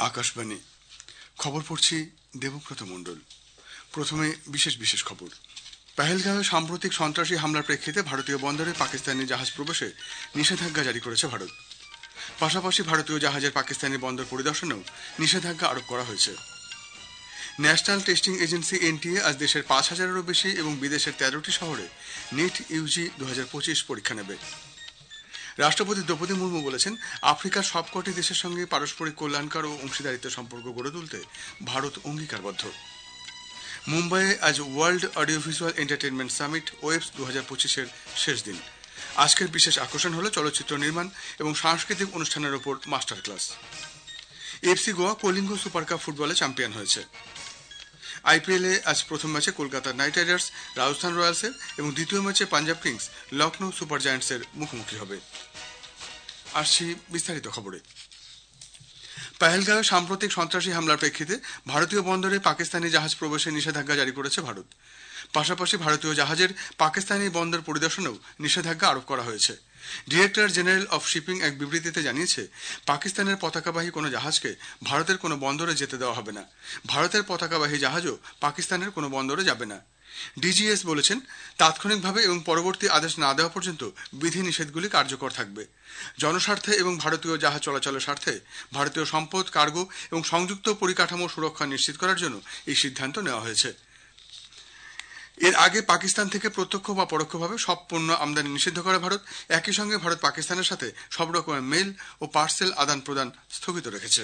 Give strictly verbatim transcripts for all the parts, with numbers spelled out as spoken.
আকাশবাণী খবর পড়ছি দেবব্রত মণ্ডল। প্রথমে বিশেষ বিশেষ খবর। পেহেলগাঁওয়ে সাম্প্রতিক সন্ত্রাসী হামলার প্রেক্ষিতে ভারতীয় বন্দরে পাকিস্তানি জাহাজ প্রবেশে নিষেধাজ্ঞা জারি করেছে ভারত। পাশাপাশি ভারতীয় জাহাজের পাকিস্তানি বন্দর পরিদর্শনেও নিষেধাজ্ঞা আরোপ করা হয়েছে। ন্যাশনাল টেস্টিং এজেন্সি এনটিএ আজ দেশের পাঁচ হাজারেরও বেশি এবং বিদেশের তেরোটি শহরে নিট ইউজি দু হাজার পঁচিশ পরীক্ষা নেবে। রাষ্ট্রপতি দ্রৌপদী মুর্মু বলেছেন, আফ্রিকার সবকটি দেশের সঙ্গে পারস্পরিক কল্যাণকর ও অংশীদারিত্ব সম্পর্ক গড়ে তুলতে ভারত অঙ্গীকারবদ্ধ। মুম্বাইয়ে আজ world audio visual entertainment summit WAVES দু হাজার পঁচিশের শেষ দিন। আজকের বিশেষ আকর্ষণ হল চলচ্চিত্র নির্মাণ এবং সাংস্কৃতিক অনুষ্ঠানের ওপর master class. FC Goa Kalinga super cup ফুটবলে চ্যাম্পিয়ন হয়েছে। আইপিএলে আজ প্রথম ম্যাচে কলকাতা নাইট রাইডার্স রাজস্থান রয়্যালসের এবং দ্বিতীয় ম্যাচে পাঞ্জাব কিংস লখনৌ সুপার জায়ান্টসের মুখোমুখি হবে। আসছি বিস্তারিত খবরে। পেহেলগাঁওয়ে সাম্প্রতিক সন্ত্রাসী হামলার প্রেক্ষিতে ভারতীয় বন্দরে পাকিস্তানি জাহাজ প্রবেশে নিষেধাজ্ঞা জারি করেছে ভারত। পাশাপাশি ভারতীয় জাহাজের পাকিস্তানি বন্দর পরিদর্শনেও নিষেধাজ্ঞা আরোপ করা হয়েছে। ডিরেক্টর জেনারেল অফ শিপিং এক বিবৃতিতে জানিয়েছে, পাকিস্তানের পতাকাবাহী কোনো জাহাজকে ভারতের কোনো বন্দরে যেতে দেওয়া হবে না। ভারতের পতাকাবাহী জাহাজও পাকিস্তানের কোনো বন্দরে যাবে না। ডিজিএস বলেছেন, তাৎক্ষণিকভাবে এবং পরবর্তী আদেশ না দেওয়া পর্যন্ত বিধি নিষেধগুলি কার্যকর থাকবে। জনস্বার্থে এবং ভারতীয় জাহাজ চলাচলের স্বার্থে ভারতীয় সম্পদ, কার্গো এবং সংযুক্ত পরিকাঠামো সুরক্ষা নিশ্চিত করার জন্য এই সিদ্ধান্ত নেওয়া হয়েছে। এর আগে পাকিস্তান থেকে প্রত্যক্ষ বা পরোক্ষভাবে সব পণ্য আমদানি নিষিদ্ধ করে ভারত। একই সঙ্গে ভারত পাকিস্তানের সাথে সব রকমের মেল ও পার্সেল আদান প্রদান স্থগিত রেখেছে।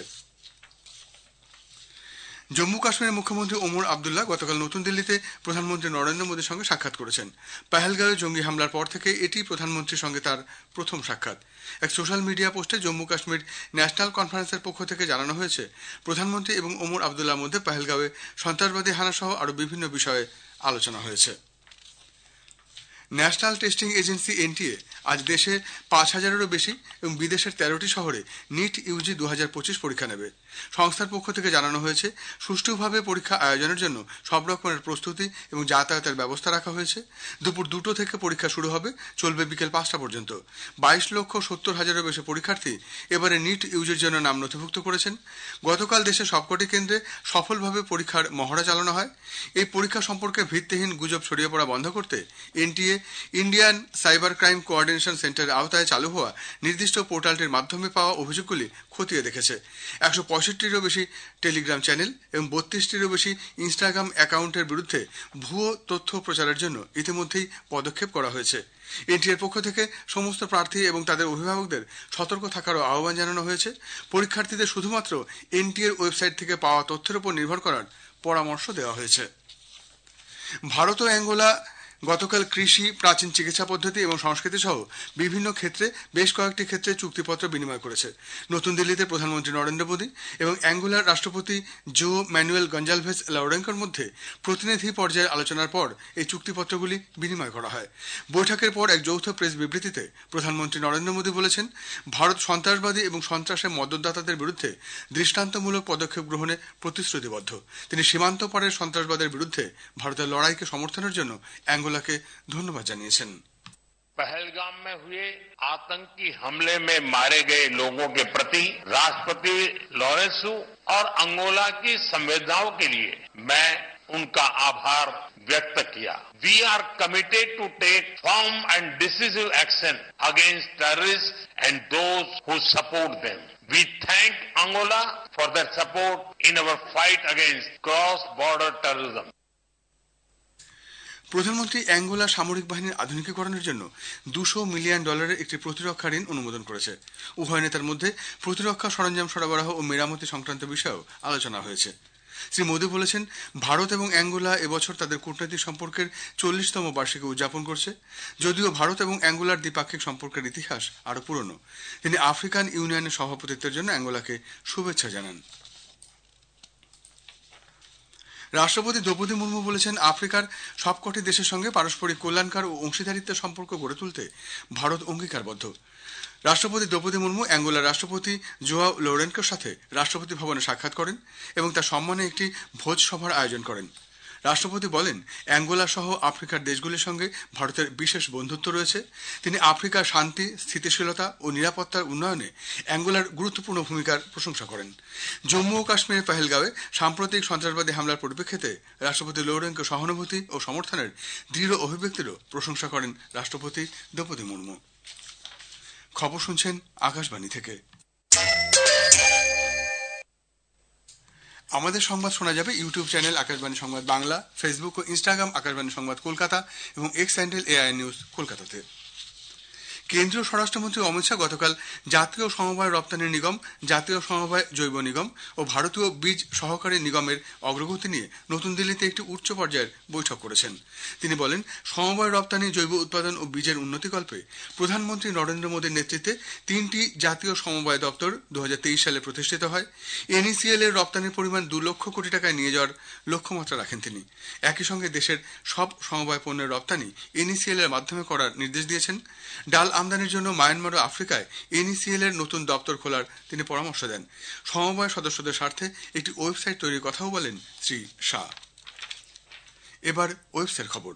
জম্মু কাশ্মীরের মুখ্যমন্ত্রী ওমর আবদুল্লাহ গতকাল নতুন দিল্লিতে প্রধানমন্ত্রী নরেন্দ্র মোদীর সঙ্গে সাক্ষাৎ করেছেন। পেহেলগাঁওয়ে জঙ্গি হামলার পর থেকে এটি প্রধানমন্ত্রীর সঙ্গে তার প্রথম সাক্ষাৎ। এক সোশ্যাল মিডিয়া পোস্টে জম্মু কাশ্মীর ন্যাশনাল কনফারেন্সের পক্ষ থেকে জানানো হয়েছে, প্রধানমন্ত্রী এবং ওমর আবদুল্লাহর মধ্যে পেহেলগাঁওয়ে সন্ত্রাসবাদী হানা সহ আরও বিভিন্ন বিষয়ে আলোচনা হয়েছে। ন্যাশনাল টেস্টিং এজেন্সি এনটিএ আজ দেশে পাঁচ হাজারেরও বেশি এবং বিদেশের তেরোটি শহরে নিট ইউজি দু হাজার পঁচিশ পরীক্ষা নেবে। সংস্থার পক্ষ থেকে জানানো হয়েছে, সুষ্ঠুভাবে পরীক্ষা আয়োজনের জন্য সব রকমের প্রস্তুতি এবং যাতায়াতের ব্যবস্থা রাখা হয়েছে। দুপুর দুটো থেকে পরীক্ষা শুরু হবে, চলবে বিকেল পাঁচটা পর্যন্ত। বাইশ লক্ষ সত্তর হাজারেরও বেশি পরীক্ষার্থী এবারে নিট ইউজির জন্য নাম নথিভুক্ত করেছেন। গতকাল দেশের সবকটি কেন্দ্রে সফলভাবে পরীক্ষার মহড়া চালানো হয়। এই পরীক্ষা সম্পর্কে ভিত্তিহীন গুজব ছড়িয়ে পড়া বন্ধ করতে NTA Indian cyber crime coordination সেন্টারের আওতায় চালু হওয়া নির্দিষ্ট পোর্টালটির মাধ্যমে পাওয়া অভিযোগগুলি খতিয়ে দেখেছে। একশো পঁয়ষট্টিরও বেশি টেলিগ্রাম চ্যানেল এবং বত্রিশটিরও বেশি ইনস্টাগ্রাম অ্যাকাউন্টের বিরুদ্ধে ভুয়ো তথ্য প্রচারের জন্য ইতিমধ্যেই পদক্ষেপ করা হয়েছে। এনটিএর পক্ষ থেকে সমস্ত প্রার্থী এবং তাদের অভিভাবকদের সতর্ক থাকারও আহ্বান জানানো হয়েছে। পরীক্ষার্থীদের শুধুমাত্র এনটিএর ওয়েবসাইট থেকে পাওয়া তথ্যের উপর নির্ভর করার পরামর্শ দেওয়া হয়েছে। ভারত ও অ্যাঙ্গোলা গতকাল কৃষি, প্রাচীন চিকিৎসা পদ্ধতি এবং সংস্কৃতি সহ বিভিন্ন ক্ষেত্রে বেশ কয়েকটি ক্ষেত্রে চুক্তিপত্র বিনিময় করেছে। নতুন দিল্লিতে প্রধানমন্ত্রী নরেন্দ্র মোদী এবং অ্যাঙ্গোলার রাষ্ট্রপতি জো ম্যানুয়েল গঞ্জালভেস লাউরেঙ্কোর মধ্যে প্রতিনিধি পর্যায়ের আলোচনার পর এই চুক্তিপত্রগুলি বিনিময় করা হয়। বৈঠকের পর এক যৌথ প্রেস বিবৃতিতে প্রধানমন্ত্রী নরেন্দ্র মোদী বলেছেন, ভারত সন্ত্রাসবাদী এবং সন্ত্রাসের মদতদাতাদের বিরুদ্ধে দৃষ্টান্তমূলক পদক্ষেপ গ্রহণে প্রতিশ্রুতিবদ্ধ। তিনি সীমান্ত পারের সন্ত্রাসবাদের বিরুদ্ধে ভারতের লড়াইকে সমর্থনের জন্য অ্যাঙ্গোলাকে ধন্যবাদ জানিয়েছেন। पहलगाम में हुए आतंकी हमले में मारे गए लोगों के प्रति राष्ट्रपति लॉरेंसो और अंगोला की संवेदनाओं के लिए मैं उनका आभार व्यक्त किया। We are committed to take firm and decisive action against terrorist and those who support them. We thank Angola for their support in our fight against cross-border terrorism. প্রধানমন্ত্রী অ্যাঙ্গোলা সামরিক বাহিনীর আধুনিকীকরণের জন্য দুশো মিলিয়ন ডলারের একটি প্রতিরক্ষা ঋণ অনুমোদন করেছে। উভয় নেতার মধ্যে প্রতিরক্ষা সরঞ্জাম সরবরাহ ও মেরামতি সংক্রান্ত বিষয়েও আলোচনা হয়েছে। শ্রী মোদী বলেছেন, ভারত এবং অ্যাঙ্গোলা এবছর তাদের কূটনৈতিক সম্পর্কের চল্লিশতম বার্ষিকী উদযাপন করছে। যদিও ভারত এবং অ্যাঙ্গোলার দ্বিপাক্ষিক সম্পর্কের ইতিহাস আরও পুরনো। তিনি আফ্রিকান ইউনিয়নের সভাপতিত্বের জন্য অ্যাঙ্গোলাকে শুভেচ্ছা জানান। রাষ্ট্রপতি দ্রৌপদী মুর্মু বলেছেন, আফ্রিকার সবকটি দেশের সঙ্গে পারস্পরিক কল্যাণকর ও অংশীদারিত্বের সম্পর্ক গড়ে তুলতে ভারত অঙ্গীকারবদ্ধ। রাষ্ট্রপতি দ্রৌপদী মুর্মু অ্যাঙ্গোলার রাষ্ট্রপতি জোয়াও লোরেনকোর সাথে রাষ্ট্রপতি ভবনে সাক্ষাৎ করেন এবং তার সম্মানে একটি ভোজ সভার আয়োজন করেন। রাষ্ট্রপতি বলেন, অ্যাঙ্গোলা সহ আফ্রিকার দেশগুলির সঙ্গে ভারতের বিশেষ বন্ধুত্ব রয়েছে। তিনি আফ্রিকার শান্তি, স্থিতিশীলতা ও নিরাপত্তার উন্নয়নে অ্যাঙ্গোলার গুরুত্বপূর্ণ ভূমিকার প্রশংসা করেন। জম্মু ও কাশ্মীরের পহেলগাঁওয়ে সাম্প্রতিক সন্ত্রাসবাদী হামলার পরিপ্রেক্ষিতে রাষ্ট্রপতি লৌরেনকে সহানুভূতি ও সমর্থনের দৃঢ় অভিব্যক্তিরও প্রশংসা করেন রাষ্ট্রপতি দ্রৌপদী মুর্মু। খবর শুনছেন আকাশবাণী থেকে। আমাদের সংবাদ শোনা যাবে YouTube channel Akashvani Sangbad Bangla, Facebook ও ইনস্টাগ্রাম আকাশবাণী সংবাদ কলকাতা এবং এক্স হ্যান্ডেল এআই নিউজ কলকাতাতে। কেন্দ্রীয় স্বরাষ্ট্রমন্ত্রী অমিত শাহ গতকাল জাতীয় সমবায় রপ্তানি নিগম, জাতীয় সমবায় জৈব নিগম ও ভারতীয় বীজ সহকারী নিগমের অগ্রগতি নিয়ে নতুন দিল্লিতে একটি উচ্চ পর্যায়ের বৈঠক করেছেন। তিনি বলেন, সমবায় রপ্তানি, জৈব উৎপাদন ও বীজের উন্নতিকল্পে প্রধানমন্ত্রী নরেন্দ্র মোদীর নেতৃত্বে তিনটি জাতীয় সমবায় দপ্তর দু হাজার তেইশ সালে প্রতিষ্ঠিত হয়। এনইসিএল এর রপ্তানির পরিমাণ দু লক্ষ কোটি টাকায় নিয়ে যাওয়ার লক্ষ্যমাত্রা রাখেন তিনি। একই সঙ্গে দেশের সব সমবায় পণ্যের রপ্তানি এনইসিএল এর মাধ্যমে করার নির্দেশ দিয়েছেন। ডাল আমদানির জন্য মায়ানমার ও আফ্রিকায় এনইসিএল এর নতুন দপ্তর খোলার তিনি পরামর্শ দেন। সমবায় সদস্যদের স্বার্থে একটি ওয়েবসাইট তৈরির কথাও বলেন শ্রী শাহ। এবার ওয়েবসাইট খবর।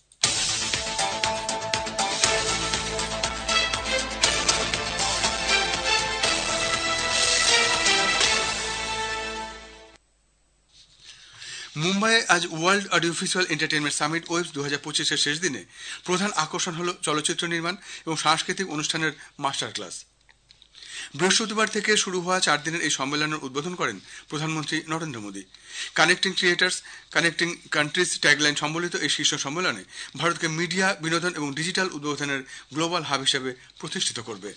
মুম্বাইয়ে আজ world audiovisual entertainment summit WAVES দু হাজার পঁচিশের শেষ দিনে প্রধান আকর্ষণ হল চলচ্চিত্র নির্মাণ এবং সাংস্কৃতিক অনুষ্ঠানের মাস্টার ক্লাস। বৃহস্পতিবার থেকে শুরু হওয়া চার দিনের এই সম্মেলনের উদ্বোধন করেন প্রধানমন্ত্রী Narendra Modi. Connecting creators, connecting countries tagline সম্বলিত এই শীর্ষ সম্মেলনে ভারতকে মিডিয়া, বিনোদন এবং ডিজিটাল উদ্বোধনের গ্লোবাল হাব হিসেবে প্রতিষ্ঠিত করবে।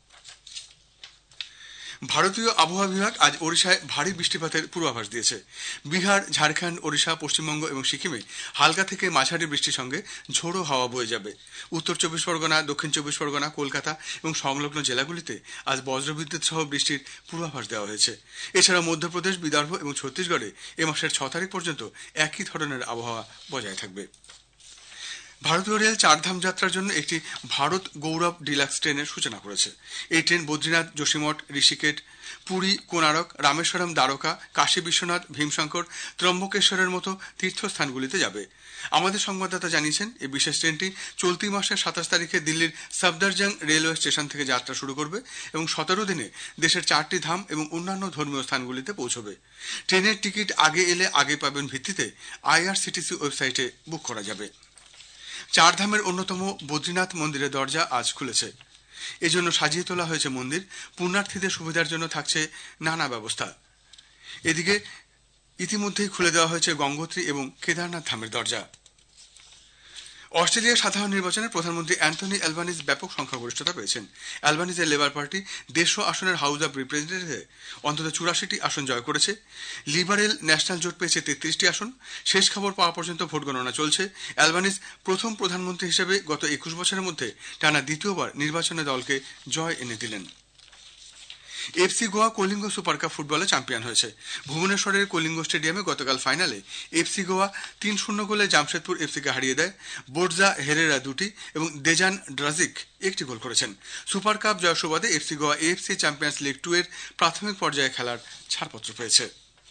ভারতীয় আবহাওয়া বিভাগ আজ ওড়িশায় ভারী বৃষ্টিপাতের পূর্বাভাস দিয়েছে। বিহার, ঝাড়খণ্ড, ওড়িশা, পশ্চিমবঙ্গ এবং সিকিমে হালকা থেকে মাঝারি বৃষ্টির সঙ্গে ঝোড়ো হাওয়া বয়ে যাবে। উত্তর চব্বিশ পরগনা, দক্ষিণ চব্বিশ পরগনা, কলকাতা এবং সংলগ্ন জেলাগুলিতে আজ বজ্রবিদ্যুৎ সহ বৃষ্টির পূর্বাভাস দেওয়া হয়েছে। এছাড়া মধ্যপ্রদেশ, বিদর্ভ এবং ছত্তিশগড়ে এ মাসের ছ তারিখ পর্যন্ত একই ধরনের আবহাওয়া বজায় থাকবে। ভারতীয় রেল চারধাম যাত্রার জন্য একটি ভারত গৌরব ডিলাক্স ট্রেনের সূচনা করেছে। এই ট্রেন বদ্রীনাথ, যোশীমঠ, ঋষিকেশ, পুরী, কোনারক, রামেশ্বরম, দ্বারকা, কাশী বিশ্বনাথ, ভীমশঙ্কর, ত্রম্বকেশ্বরের মতো তীর্থস্থানগুলিতে যাবে। আমাদের সংবাদদাতা জানিয়েছেন, এই বিশেষ ট্রেনটি চলতি মাসের সাতাশ তারিখে দিল্লির সফদরজং রেলওয়ে স্টেশন থেকে যাত্রা শুরু করবে এবং সতেরো দিনে দেশের চারটি ধাম এবং অন্যান্য ধর্মীয় স্থানগুলিতে পৌঁছবে। ট্রেনের টিকিট আগে এলে আগে পাবেন ভিত্তিতে আইআরসিটিসি ওয়েবসাইটে বুক করা যাবে। চারধামের অন্যতম বদ্রীনাথ মন্দিরের দরজা আজ খুলেছে। এজন্য সাজিয়ে তোলা হয়েছে মন্দির। পুণ্যার্থীদের সুবিধার জন্য থাকছে নানা ব্যবস্থা। এদিকে ইতিমধ্যেই খুলে দেওয়া হয়েছে গঙ্গোত্রী এবং কেদারনাথ ধামের দরজা। অস্ট্রেলিয়ার সাধারণ নির্বাচনে প্রধানমন্ত্রী অ্যান্থনি অ্যালবানিজ ব্যাপক সংখ্যাগরিষ্ঠতা পেয়েছেন। অ্যালবানিজের লেবার পার্টি দেড়শো আসনের হাউস অব রিপ্রেজেন্টেটিভে অন্তত চুরাশিটি আসন জয় করেছে। লিবারেল ন্যাশনাল জোট পেয়েছে তেত্রিশটি আসন। শেষ খবর পাওয়া পর্যন্ত ভোট গণনা চলছে। অ্যালবানিজ প্রথম প্রধানমন্ত্রী হিসেবে গত একুশ বছরের মধ্যে টানা দ্বিতীয়বার নির্বাচনে দলকে জয় এনে দিলেন। FC Goa Kalinga super cup ফুটবলে চ্যাম্পিয়ন হয়েছে। ভুবনেশ্বরের কলিঙ্গ স্টেডিয়ামে গতকাল ফাইনালে এফসি গোয়া তিন শূন্য গোলে জামশেদপুর এফসিকে হারিয়ে দেয়। বোর্জা হেরেরা দুটি এবং দেজান ড্রাজিক একটি গোল করেছেন। সুপার কাপ জয় সুবাদে FC Goa AFC champions league two এর প্রাথমিক পর্যায়ে খেলার ছাড়পত্র পেয়েছে।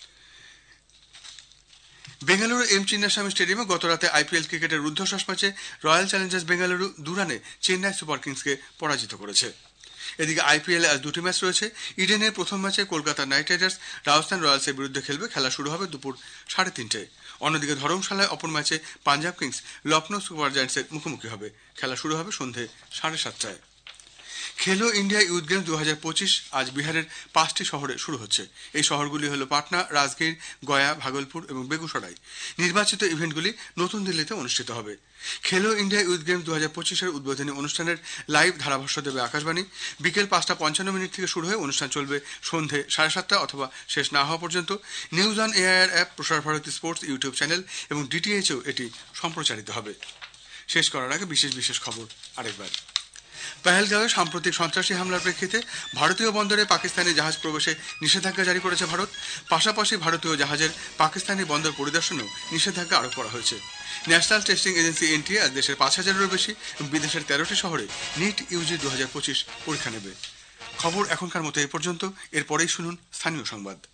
বেঙ্গালুরু এম চিন্নাস্বামী স্টেডিয়ামে গতরাতে আইপিএল ক্রিকেটের রুদ্ধশ্বাস ম্যাচে রয়্যাল চ্যালেঞ্জার্স বেঙ্গালুরু দু রানে চেন্নাই সুপার কিংসকে পরাজিত করেছে। এদিকে আইপিএলে আজ দুটি ম্যাচ রয়েছে। ইডেনের প্রথম ম্যাচে কলকাতা নাইট রাইডার্স রাজস্থান রয়্যালসের বিরুদ্ধে খেলবে। খেলা শুরু হবে দুপুর সাড়ে তিনটায়। অন্যদিকে ধর্মশালায় অপর ম্যাচে পাঞ্জাব কিংস লখনৌ সুপার জায়ান্টসের মুখোমুখি হবে। খেলা শুরু হবে সন্ধে সাড়ে সাতটায়। খেলো ইন্ডিয়া ইউথ গেমস দু হাজার পঁচিশ আজ বিহারের পাঁচটি শহরে শুরু হচ্ছে। এই শহরগুলি হল পাটনা, রাজগীর, গয়া, ভাগলপুর এবং বেগুসরাই। নির্বাচিত ইভেন্টগুলি নতুন দিল্লিতে অনুষ্ঠিত হবে। খেলো ইন্ডিয়া ইউথ গেমস দু হাজার পঁচিশের উদ্বোধনী অনুষ্ঠানের লাইভ ধারাভাষ্য দেবে আকাশবাণী। বিকেল পাঁচটা পঞ্চান্ন মিনিট থেকে শুরু হয়ে অনুষ্ঠান চলবে সন্ধে সাড়ে সাতটা অথবা শেষ না হওয়া পর্যন্ত। নিউজ অন এআইআর অ্যাপ, প্রসার ভারতী স্পোর্টস ইউটিউব চ্যানেল এবং ডিটিএইচও এটি সম্প্রচারিত হবে। শেষ করার আগে বিশেষ বিশেষ খবর আরেকবার। পহেলগাঁওয়ে সাম্প্রতিক সন্ত্রাসী হামলার প্রেক্ষিতে ভারতীয় বন্দরে পাকিস্তানি জাহাজ প্রবেশে নিষেধাজ্ঞা জারি করেছে ভারত। পাশাপাশি ভারতীয় জাহাজের পাকিস্তানি বন্দর পরিদর্শনেও নিষেধাজ্ঞা আরোপ করা হয়েছে। ন্যাশনাল টেস্টিং এজেন্সি এনটিএ আজ দেশের পাঁচ হাজারেরও বেশি এবং বিদেশের তেরোটি শহরে নিট ইউজি দু হাজার পঁচিশ পরীক্ষা নেবে। খবর এখনকার মতো এই পর্যন্ত। এরপরেই শুনুন স্থানীয় সংবাদ।